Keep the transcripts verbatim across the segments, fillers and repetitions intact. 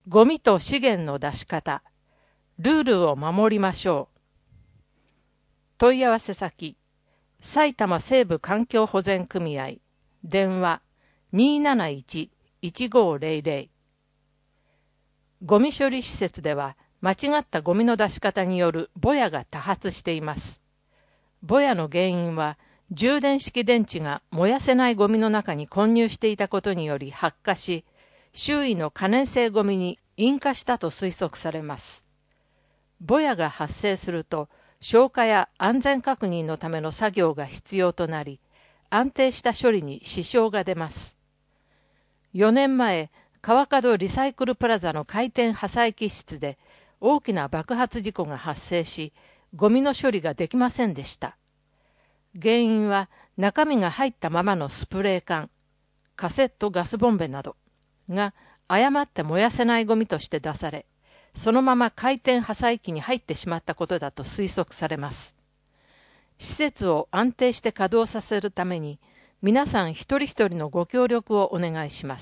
ゴミと資源の出し方、ルールを守りましょう。問い合わせ先、埼玉西部環境保全組合、電話 にーなないち いちごーぜろぜろ。ゴミ処理施設では、間違ったゴミの出し方によるぼやが多発しています。ぼやの原因は、充電式電池が燃やせないゴミの中に混入していたことにより発火し、周囲の可燃性ゴミに引火したと推測されます。ぼやが発生すると、消火や安全確認のための作業が必要となり、安定した処理に支障が出ます。よねんまえ、川角リサイクルプラザの回転破砕機室で大きな爆発事故が発生し、ゴミの処理ができませんでした。原因は中身が入ったままのスプレー缶、カセットガスボンベなどが誤って燃やせないゴミとして出され、そのまま回転破砕機に入ってしまったことだと推測されます。施設を安定して稼働させるために、皆さん一人一人のご協力をお願いします。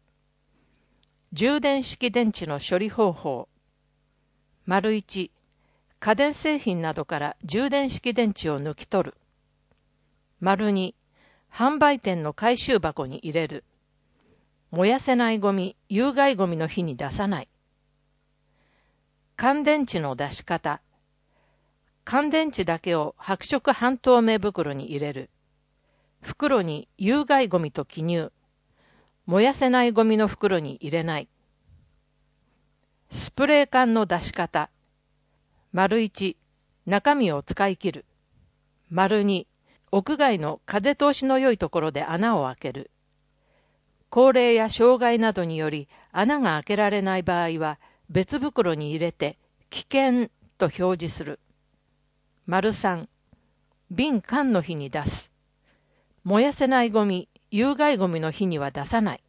充電式電池の処理方法。丸いち、家電製品などから充電式電池を抜き取る。丸に、販売店の回収箱に入れる。燃やせないゴミ、有害ゴミの日に出さない。乾電池の出し方。乾電池だけを白色半透明袋に入れる。袋に有害ゴミと記入。燃やせないゴミの袋に入れない。スプレー缶の出し方。丸いち、中身を使い切る。丸に、屋外の風通しの良いところで穴を開ける。高齢や障害などにより穴が開けられない場合は別袋に入れて危険と表示する。丸さん、瓶缶の日に出す。燃やせないゴミ、有害ゴミの日には出さない。